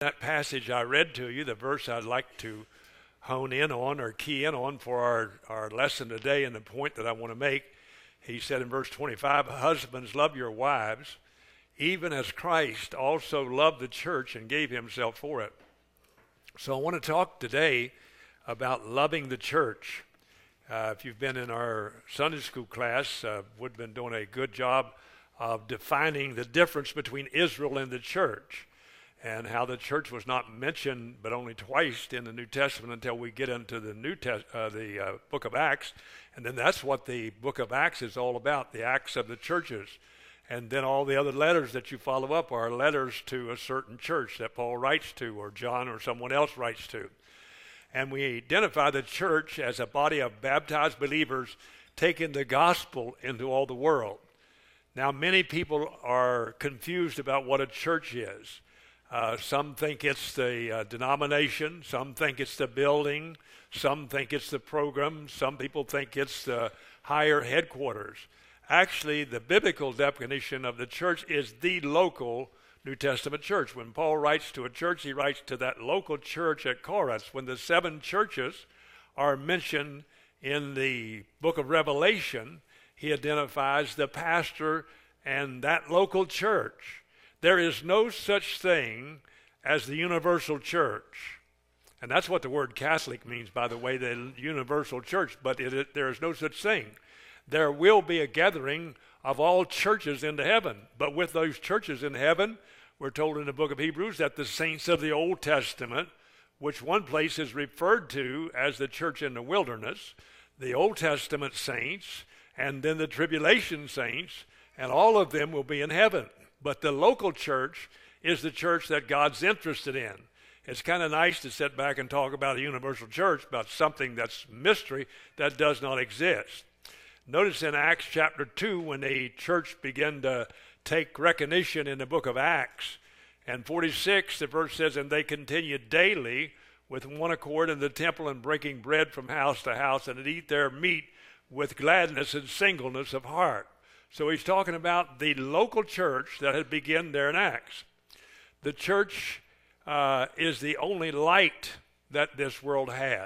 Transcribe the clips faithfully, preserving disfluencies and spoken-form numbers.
That passage I read to you, the verse I'd like to hone in on or key in on for our, our lesson today and the point that I want to make, he said in verse twenty-five, "Husbands, love your wives, even as Christ also loved the church and gave himself for it." So I want to talk today about loving the church. Uh, if you've been in our Sunday school class, uh, we've been doing a good job of defining the difference between Israel and the church, and how the church was not mentioned but only twice in the New Testament until we get into the New Test, uh, the uh, book of Acts. And then that's what the book of Acts is all about, the Acts of the churches. And then all the other letters that you follow up are letters to a certain church that Paul writes to, or John or someone else writes to. And we identify the church as a body of baptized believers taking the gospel into all the world. Now, many people are confused about what a church is. Uh, some think it's the uh, denomination, some think it's the building, some think it's the program, some people think it's the higher headquarters. Actually, the biblical definition of the church is the local New Testament church. When Paul writes to a church, he writes to that local church at Corinth. When the seven churches are mentioned in the book of Revelation, he identifies the pastor and that local church. There is no such thing as the universal church. And that's what the word Catholic means, by the way, the universal church. But it, it, there is no such thing. There will be a gathering of all churches into heaven. But with those churches in heaven, we're told in the book of Hebrews that the saints of the Old Testament, which one place is referred to as the church in the wilderness, the Old Testament saints, and then the tribulation saints, and all of them will be in heaven. But the local church is the church that God's interested in. It's kind of nice to sit back and talk about a universal church, about something that's mystery that does not exist. Notice in Acts chapter two, when the church began to take recognition in the book of Acts, and forty-six, the verse says, "And they continued daily with one accord in the temple and breaking bread from house to house, and did eat their meat with gladness and singleness of heart." So he's talking about the local church that had begun there in Acts. The church uh, is the only light that this world has.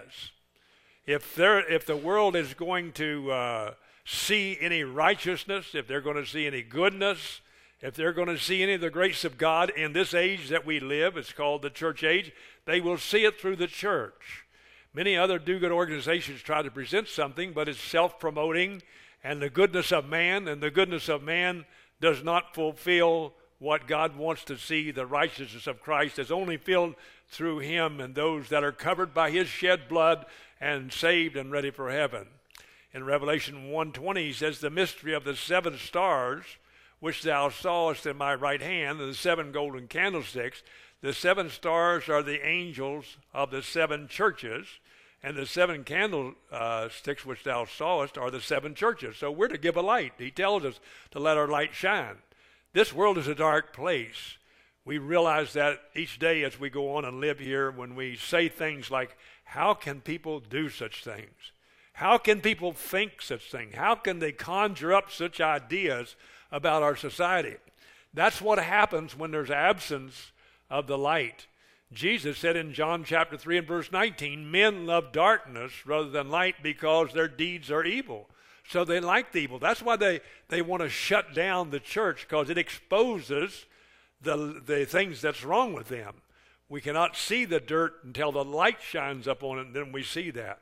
If there, if the world is going to uh, see any righteousness, if they're going to see any goodness, if they're going to see any of the grace of God in this age that we live, it's called the church age, they will see it through the church. Many other do-good organizations try to present something, but it's self-promoting and the goodness of man, and the goodness of man does not fulfill what God wants to see. The righteousness of Christ is only filled through him and those that are covered by his shed blood and saved and ready for heaven. In Revelation one twenty, he says, "The mystery of the seven stars, which thou sawest in my right hand, and the seven golden candlesticks. The seven stars are the angels of the seven churches, and the seven candlesticks which thou sawest are the seven churches." So we're to give a light. He tells us to let our light shine. This world is a dark place. We realize that each day as we go on and live here, when we say things like, how can people do such things? How can people think such things? How can they conjure up such ideas about our society? That's what happens when there's absence of the light. Jesus said in John chapter three and verse nineteen, "Men love darkness rather than light because their deeds are evil." So they like the evil. That's why they, they want to shut down the church, because it exposes the, the things that's wrong with them. We cannot see the dirt until the light shines up on it, and then we see that.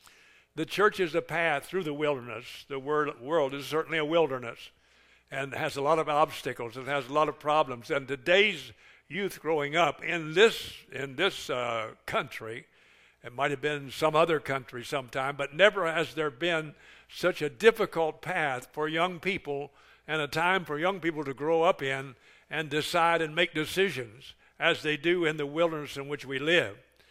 The church is a path through the wilderness. The word, world is certainly a wilderness and has a lot of obstacles. It has a lot of problems. And today's youth growing up in this in this uh, country, it might have been some other country sometime, but never has there been such a difficult path for young people, and a time for young people to grow up in and decide and make decisions as they do in the wilderness in which we live.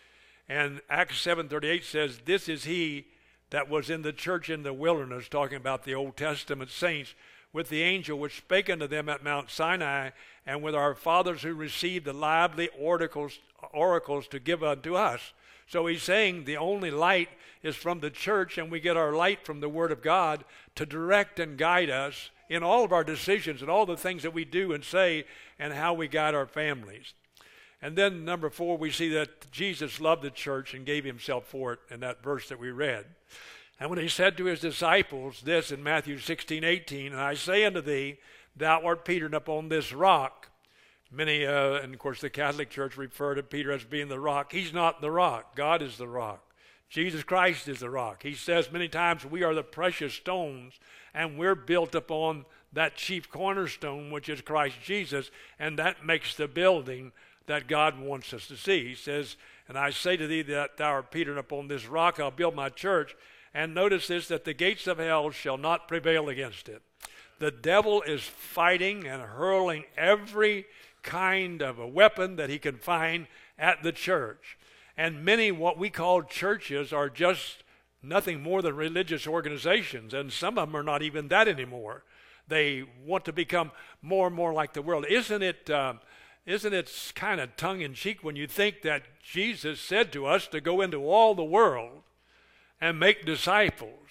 And Acts seven thirty-eight says, "This is he that was in the church in the wilderness," talking about the Old Testament saints, "with the angel which spake unto them at Mount Sinai, and with our fathers who received the lively oracles, oracles to give unto us." So he's saying the only light is from the church, and we get our light from the Word of God to direct and guide us in all of our decisions and all the things that we do and say and how we guide our families. And then number four, we see that Jesus loved the church and gave himself for it in that verse that we read. And when he said to his disciples this in Matthew sixteen eighteen, and I say unto thee, thou art Peter, and upon this rock. Many, uh, and of course the Catholic Church refer to Peter as being the rock. He's not the rock. God is the rock. Jesus Christ is the rock. He says many times we are the precious stones, and we're built upon that chief cornerstone, which is Christ Jesus, and that makes the building that God wants us to see. He says, and I say to thee that thou art Peter, and upon this rock I'll build my church. And notice this, that the gates of hell shall not prevail against it. The devil is fighting and hurling every kind of a weapon that he can find at the church. And many what we call churches are just nothing more than religious organizations, and some of them are not even that anymore. They want to become more and more like the world. Isn't it, uh, isn't it kind of tongue-in-cheek when you think that Jesus said to us to go into all the world and make disciples?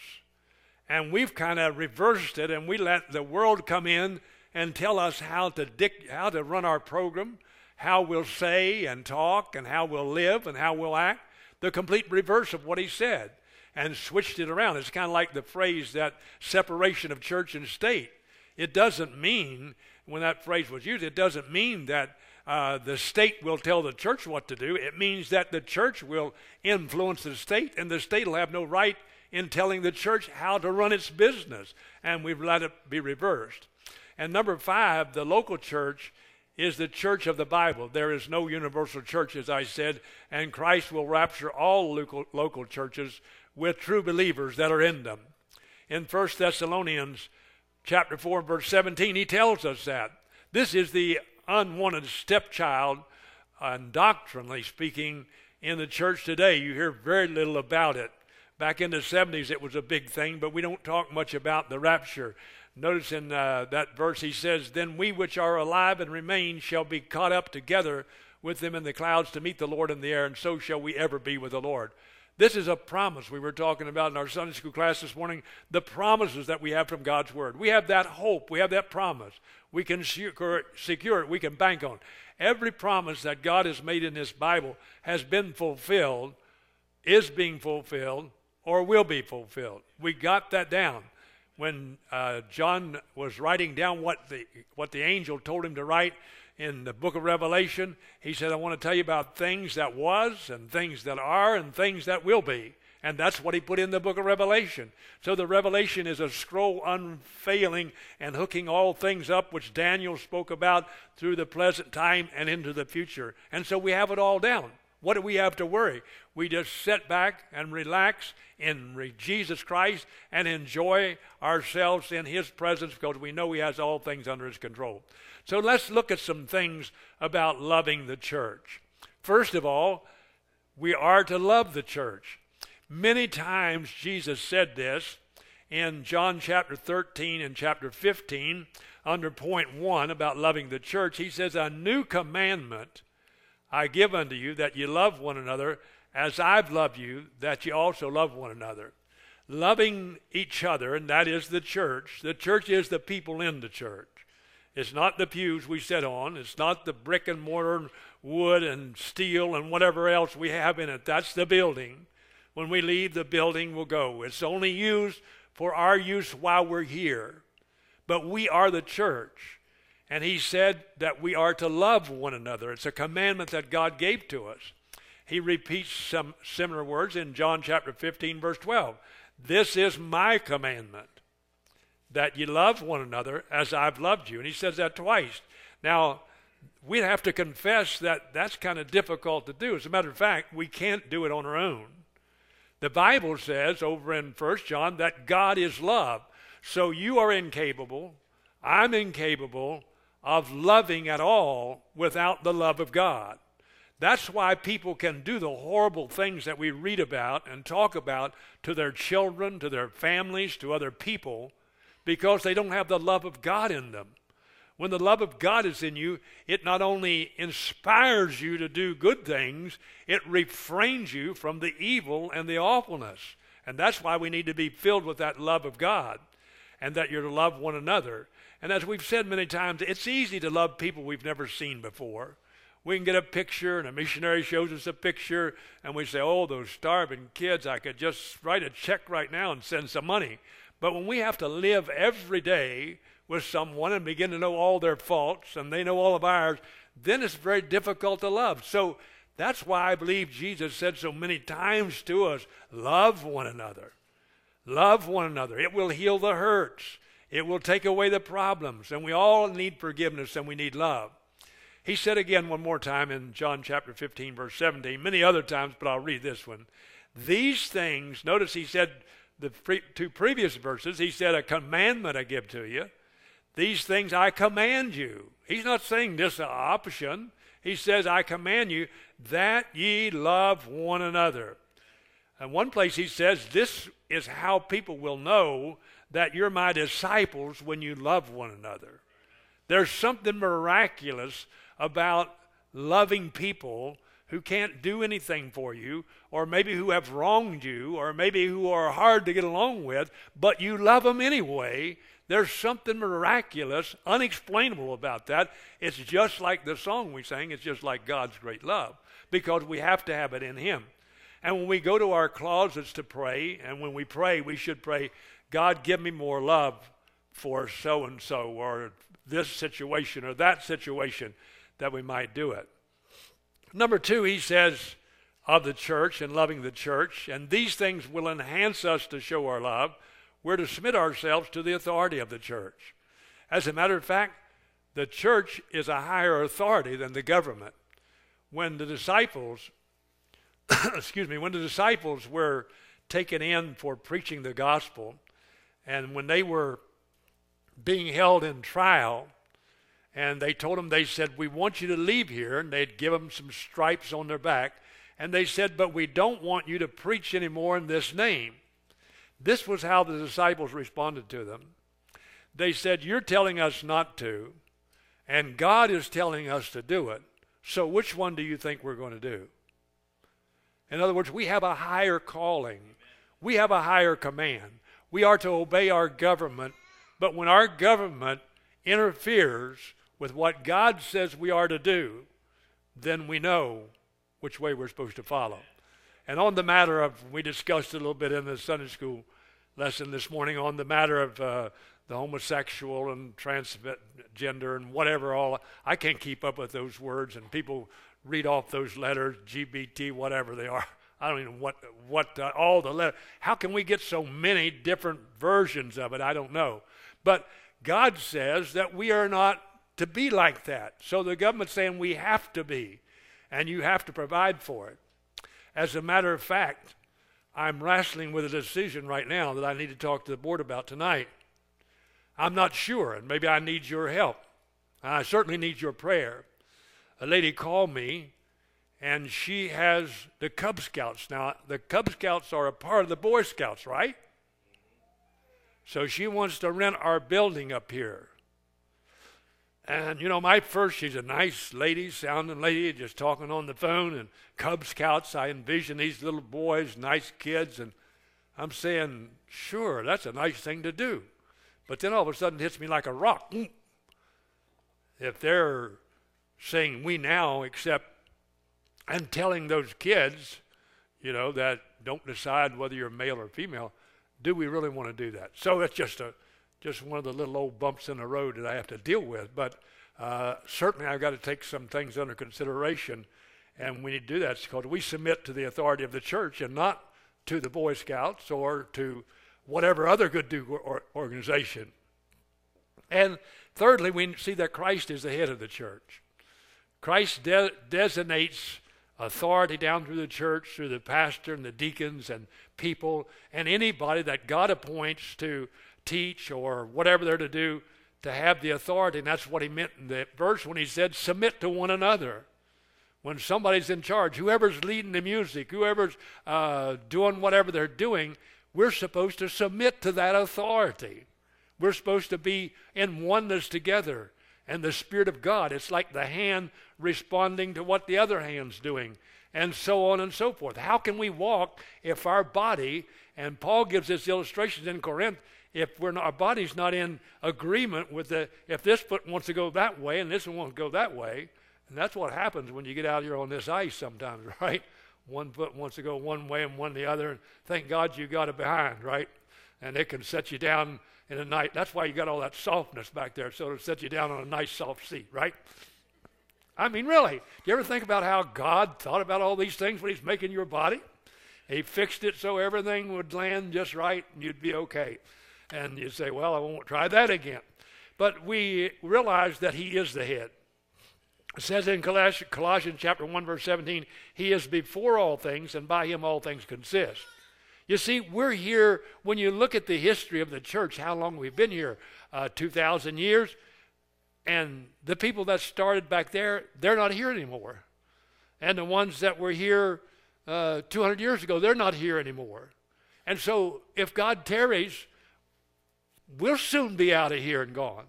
And we've kind of reversed it, and we let the world come in and tell us how to dic- how to run our program, how we'll say and talk, and how we'll live and how we'll act. The complete reverse of what he said, and switched it around. It's kind of like the phrase, that separation of church and state. It doesn't mean, when that phrase was used, it doesn't mean that uh, the state will tell the church what to do. It means that the church will influence the state, and the state will have no right in telling the church how to run its business. And we've let it be reversed. And number five, the local church is the church of the Bible. There is no universal church, as I said, and Christ will rapture all local, local churches with true believers that are in them. In First Thessalonians chapter four, verse seventeen, he tells us that. This is the unwanted stepchild, and doctrinally speaking, in the church today. You hear very little about it. Back in the seventies, it was a big thing, but we don't talk much about the rapture. Notice in uh, that verse he says, then we which are alive and remain shall be caught up together with them in the clouds to meet the Lord in the air, and so shall we ever be with the Lord. This is a promise we were talking about in our Sunday school class this morning, the promises that we have from God's Word. We have that hope. We have that promise. We can secure it. Secure it. We can bank on it. Every promise that God has made in this Bible has been fulfilled, is being fulfilled, or will be fulfilled. We got that down. When uh, John was writing down what the what the angel told him to write in the book of Revelation, he said, I want to tell you about things that was and things that are and things that will be. And that's what he put in the book of Revelation. So the Revelation is a scroll unfailing and hooking all things up, which Daniel spoke about through the present time and into the future. And so we have it all down. What do we have to worry? We just sit back and relax in Jesus Christ and enjoy ourselves in his presence, because we know he has all things under his control. So let's look at some things about loving the church. First of all, we are to love the church. Many times Jesus said this in John chapter thirteen and chapter fifteen under point one about loving the church. He says, a new commandment I give unto you, that ye love one another as I've loved you, that ye also love one another. Loving each other, and that is the church. The church is the people in the church. It's not the pews we sit on. It's not the brick and mortar, wood and steel and whatever else we have in it. That's the building. When we leave, the building will go. It's only used for our use while we're here. But we are the church. And he said that we are to love one another. It's a commandment that God gave to us. He repeats some similar words in John chapter fifteen, verse twelve. This is my commandment, that you love one another as I've loved you. And he says that twice. Now, we'd have to confess that that's kind of difficult to do. As a matter of fact, we can't do it on our own. The Bible says over in First John that God is love. So you are incapable, I'm incapable of loving at all without the love of God. That's why people can do the horrible things that we read about and talk about to their children, to their families, to other people, because they don't have the love of God in them. When the love of God is in you, it not only inspires you to do good things, it refrains you from the evil and the awfulness. And that's why we need to be filled with that love of God, and that you're to love one another. And as we've said many times, it's easy to love people we've never seen before. We can get a picture, and a missionary shows us a picture, and we say, oh, those starving kids, I could just write a check right now and send some money. But when we have to live every day with someone and begin to know all their faults, and they know all of ours, then it's very difficult to love. So that's why I believe Jesus said so many times to us, love one another. Love one another. It will heal the hurts. It will take away the problems. And we all need forgiveness, and we need love. He said again one more time in John chapter fifteen, verse seventeen, many other times, but I'll read this one. These things, notice he said the pre- two previous verses, he said, a commandment I give to you. These things I command you. He's not saying this an option. He says, I command you that ye love one another. And one place he says, this is how people will know that you're my disciples when you love one another. There's something miraculous about loving people who can't do anything for you, or maybe who have wronged you, or maybe who are hard to get along with, but you love them anyway. There's something miraculous, unexplainable about that. It's just like the song we sang. It's just like God's great love, because we have to have it in him. And when we go to our closets to pray, and when we pray, we should pray, God, give me more love for so-and-so, or this situation, or that situation, that we might do it. Number two, he says of the church and loving the church, and these things will enhance us to show our love. We're to submit ourselves to the authority of the church. As a matter of fact, the church is a higher authority than the government. When the disciples, excuse me, when the disciples were taken in for preaching the gospel, and when they were being held in trial, and they told them, they said, we want you to leave here, and they'd give them some stripes on their back, and they said, but we don't want you to preach anymore in this name. This was how the disciples responded to them. They said, you're telling us not to, and God is telling us to do it, so which one do you think we're going to do? In other words, we have a higher calling. We have a higher command. We are to obey our government, but when our government interferes with what God says we are to do, then we know which way we're supposed to follow. And on the matter of, we discussed a little bit in the Sunday school lesson this morning on the matter of uh, the homosexual and transgender and whatever all, I can't keep up with those words, and people read off those letters, G B T, whatever they are. I don't even know what, what uh, all the letters, how can we get so many different versions of it? I don't know. But God says that we are not to be like that. So the government's saying we have to be, and you have to provide for it. As a matter of fact, I'm wrestling with a decision right now that I need to talk to the board about tonight. I'm not sure, and maybe I need your help. I certainly need your prayer. A lady called me, and she has the Cub Scouts. Now, the Cub Scouts are a part of the Boy Scouts, right? So she wants to rent our building up here. And, you know, my first, she's a nice lady, sounding lady, just talking on the phone. And Cub Scouts, I envision these little boys, nice kids. And I'm saying, sure, that's a nice thing to do. But then all of a sudden it hits me like a rock. If they're saying we now, except, and telling those kids, you know, that don't decide whether you're male or female, do we really want to do that? So it's just a just one of the little old bumps in the road that I have to deal with. But uh, certainly I've got to take some things under consideration, and we need to do that because we submit to the authority of the church and not to the Boy Scouts or to whatever other good do or organization. And thirdly, we see that Christ is the head of the church. Christ de- designates authority down through the church, through the pastor and the deacons and people, and anybody that God appoints to teach or whatever they're to do, to have the authority. And that's what he meant in the verse when he said, submit to one another. When somebody's in charge, whoever's leading the music, whoever's uh, doing whatever they're doing, we're supposed to submit to that authority. We're supposed to be in oneness together. And the Spirit of God, it's like the hand responding to what the other hand's doing, and so on and so forth. How can we walk if our body, and Paul gives us illustrations in Corinth, if we're not, our body's not in agreement with the, if this foot wants to go that way and this one wants to go that way, And that's what happens when you get out here on this ice sometimes, right? One foot wants to go one way and one the other, and thank God you got it behind, right? And it can set you down in a night. That's why you got all that softness back there, so it'll set you down on a nice soft seat, right? I mean, really, do you ever think about how God thought about all these things when he's making your body? He fixed it so everything would land just right and you'd be okay. And you'd say, well, I won't try that again. But we realize that he is the head. It says in Colossians, Colossians chapter one, verse seventeen, he is before all things, and by him all things consist. You see, we're here, when you look at the history of the church, how long we've been here, uh, two thousand years, and the people that started back there, they're not here anymore. And the ones that were here uh, two hundred years ago, they're not here anymore. And so if God tarries, we'll soon be out of here and gone.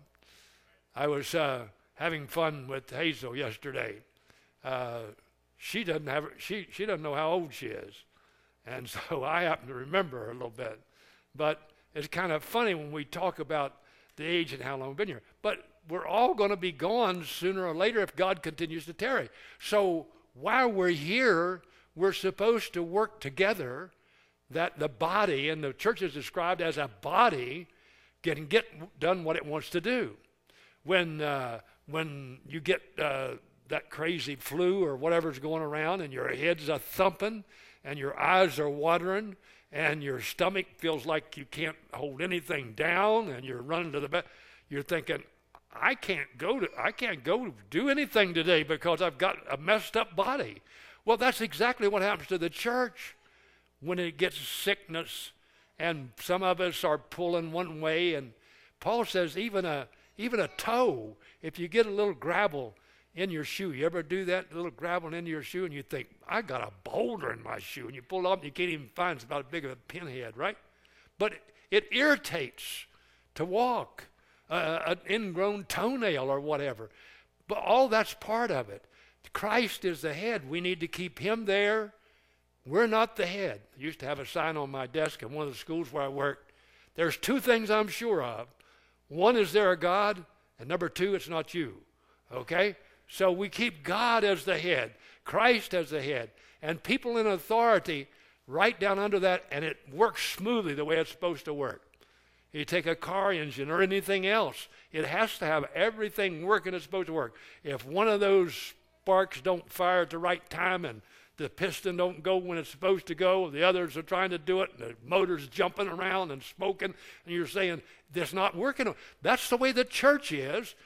I was uh, having fun with Hazel yesterday. Uh, she doesn't have she she doesn't know how old she is, and so I happen to remember her a little bit. But it's kind of funny when we talk about the age and how long we've been here. But we're all going to be gone sooner or later if God continues to tarry. So while we're here, we're supposed to work together, that the body, and the church is described as a body, can get done what it wants to do. When uh, when you get uh, that crazy flu or whatever's going around and your head's a thumping and your eyes are watering and your stomach feels like you can't hold anything down and you're running to the bed, you're thinking, I can't go to I can't go do anything today because I've got a messed up body. Well, that's exactly what happens to the church when it gets sickness, and some of us are pulling one way, and Paul says even a even a toe, if you get a little gravel in your shoe, you ever do that, a little gravel into your shoe, and you think, I got a boulder in my shoe, and you pull it up and you can't even find, it's about as big as a pinhead, right? But it, it irritates to walk, uh, an ingrown toenail or whatever. But all that's part of it. Christ is the head. We need to keep him there. We're not the head. I used to have a sign on my desk in one of the schools where I worked. There's two things I'm sure of. One, is there a God? And number two, it's not you. Okay? So we keep God as the head, Christ as the head, and people in authority right down under that, and it works smoothly the way it's supposed to work. You take a car engine or anything else, it has to have everything working it's supposed to work. If one of those sparks don't fire at the right time and the piston don't go when it's supposed to go, the others are trying to do it, and the motor's jumping around and smoking, and you're saying, that's not working. That's the way the church is.